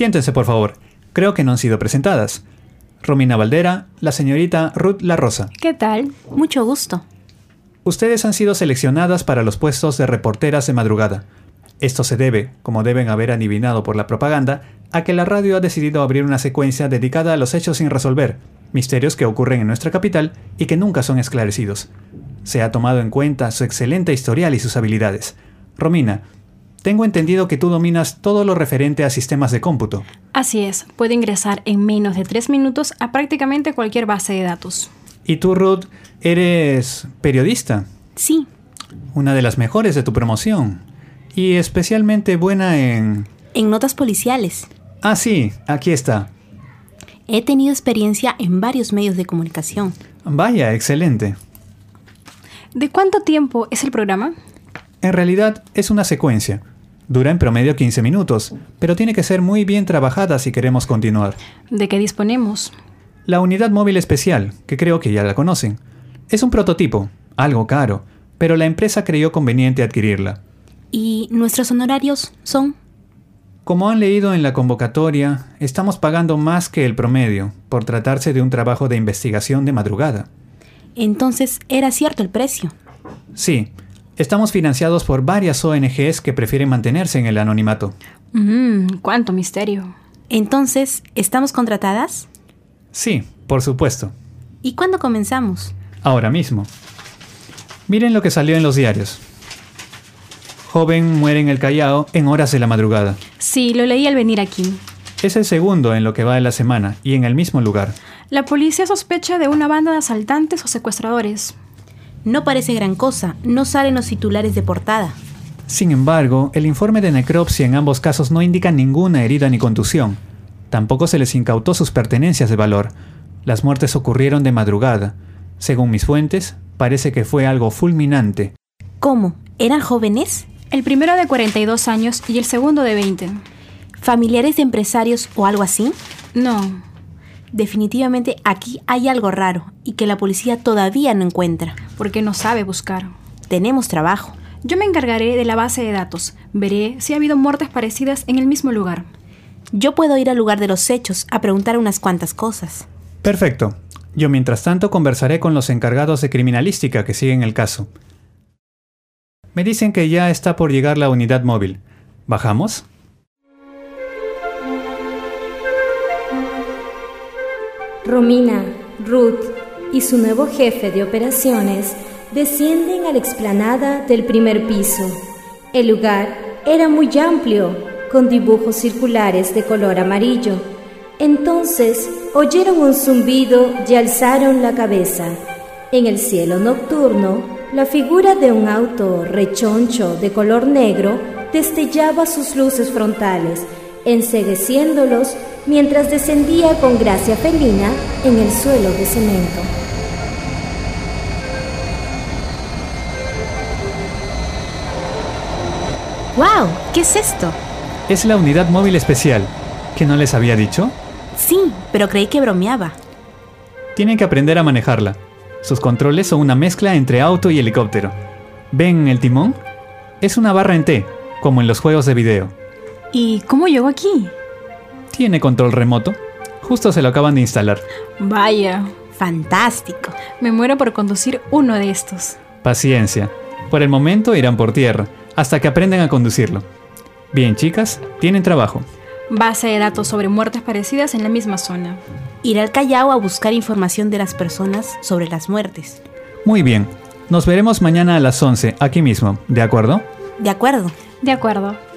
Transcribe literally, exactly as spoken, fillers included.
Siéntense, por favor. Creo que no han sido presentadas. Romina Valdera, la señorita Ruth La Rosa. ¿Qué tal? Mucho gusto. Ustedes han sido seleccionadas para los puestos de reporteras de madrugada. Esto se debe, como deben haber adivinado por la propaganda, a que la radio ha decidido abrir una secuencia dedicada a los hechos sin resolver, misterios que ocurren en nuestra capital y que nunca son esclarecidos. Se ha tomado en cuenta su excelente historial y sus habilidades. Romina, tengo entendido que tú dominas todo lo referente a sistemas de cómputo. Así es, puedo ingresar en menos de tres minutos a prácticamente cualquier base de datos. ¿Y tú, Ruth, eres periodista? Sí. Una de las mejores de tu promoción. Y especialmente buena en... En notas policiales. Ah, sí, aquí está. He tenido experiencia en varios medios de comunicación. Vaya, excelente. ¿De cuánto tiempo es el programa? En realidad es una secuencia. Dura en promedio quince minutos, pero tiene que ser muy bien trabajada si queremos continuar. ¿De qué disponemos? La unidad móvil especial, que creo que ya la conocen. Es un prototipo, algo caro, pero la empresa creyó conveniente adquirirla. ¿Y nuestros honorarios son? Como han leído en la convocatoria, estamos pagando más que el promedio, por tratarse de un trabajo de investigación de madrugada. Entonces, ¿era cierto el precio? Sí, estamos financiados por varias O N Ges que prefieren mantenerse en el anonimato. Mmm, cuánto misterio. Entonces, ¿estamos contratadas? Sí, por supuesto. ¿Y cuándo comenzamos? Ahora mismo. Miren lo que salió en los diarios. Joven muere en el Callao en horas de la madrugada. Sí, lo leí al venir aquí. Es el segundo en lo que va de la semana y en el mismo lugar. La policía sospecha de una banda de asaltantes o secuestradores. No parece gran cosa, no salen los titulares de portada. Sin embargo, el informe de necropsia en ambos casos no indica ninguna herida ni contusión. Tampoco se les incautó sus pertenencias de valor. Las muertes ocurrieron de madrugada. Según mis fuentes, parece que fue algo fulminante. ¿Cómo? ¿Eran jóvenes? El primero de cuarenta y dos años y el segundo de veinte. ¿Familiares de empresarios o algo así? No. Definitivamente aquí hay algo raro y que la policía todavía no encuentra. Porque no sabe buscar. Tenemos trabajo. Yo me encargaré de la base de datos. Veré si ha habido muertes parecidas en el mismo lugar. Yo puedo ir al lugar de los hechos a preguntar unas cuantas cosas. Perfecto. Yo mientras tanto conversaré con los encargados de criminalística que siguen el caso. Me dicen que ya está por llegar la unidad móvil. ¿Bajamos? Romina, Ruth y su nuevo jefe de operaciones descienden a la explanada del primer piso. El lugar era muy amplio, con dibujos circulares de color amarillo. Entonces oyeron un zumbido y alzaron la cabeza. En el cielo nocturno, la figura de un auto rechoncho de color negro destellaba sus luces frontales, encegueciéndolos mientras descendía con gracia felina en el suelo de cemento. ¡Wow! ¿Qué es esto? Es la unidad móvil especial. ¿Que no les había dicho? Sí, pero creí que bromeaba. Tienen que aprender a manejarla. Sus controles son una mezcla entre auto y helicóptero. ¿Ven el timón? Es una barra en T, como en los juegos de video. ¿Y cómo llegó aquí? Tiene control remoto. Justo se lo acaban de instalar. Vaya, fantástico. Me muero por conducir uno de estos. Paciencia. Por el momento irán por tierra, hasta que aprendan a conducirlo. Bien, chicas, tienen trabajo. Base de datos sobre muertes parecidas en la misma zona. Ir al Callao a buscar información de las personas sobre las muertes. Muy bien. Nos veremos mañana a las once, aquí mismo. ¿De acuerdo? De acuerdo. De acuerdo.